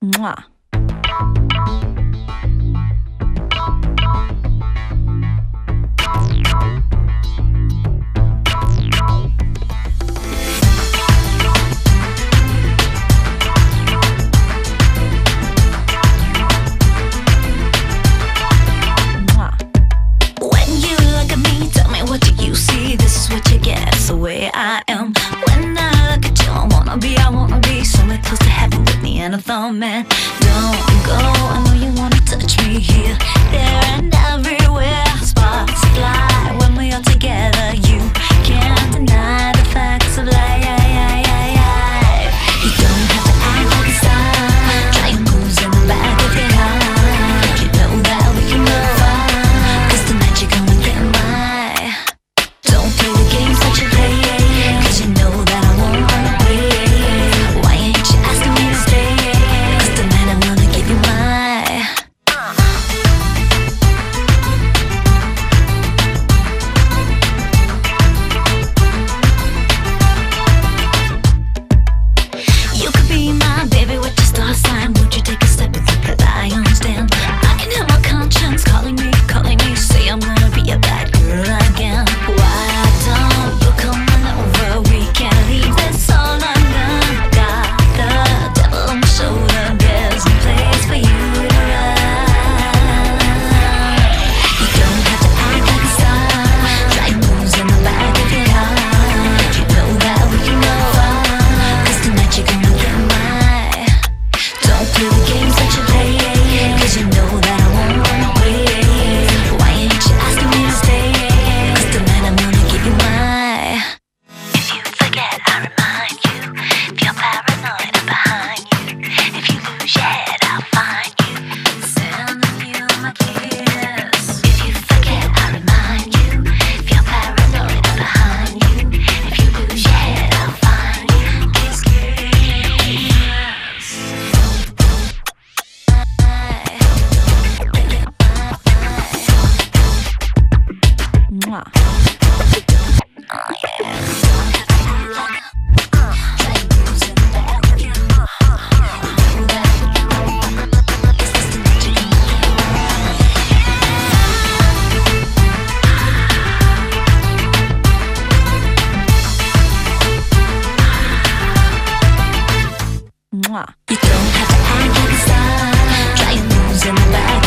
Mwah. The way I am. When I look at you, I wanna be somewhere close to heaven with me and a thumb, man. Don't go, I know you wanna touch me here, there and everywhere. Sparks fly when we are together. You can't deny the facts of life. You don't have to act like a star. Try your moves in the back of your heart. You know that we can move on, 'cause tonight you're gonna get my. Don't play the games that you play, 'cause you know that I won't run away. Why ain't you asking me to stay? 'Cause tonight I'm gonna give you my. You could be my baby with your star sign. Would you take a step and take the lion's den? I can hear my conscience calling me, say I'm gonna be a bad girl again. Why don't you come on over? We can't leave this all undone. Got the devil on my shoulder. There's no place for you to run. You don't have to act like a star. Try moves in the back of your heart. You know that we can move on, 'cause tonight you're gonna get my. Don't play the games that you play, 'cause you know that I won't run away. Why ain't you asking me to stay? 'Cause tonight I'm gonna give you my. If you forget, I remind you. If you're paranoid, I'm behind you. If you lose your head, I'll find you. Sending you my kiss. If you forget, I remind you. If you're paranoid, I'm behind you. If you lose your head, I'll find you. Kiss, kiss. Mwah. Mwah. You don't have to act like a star. Try your moves in the back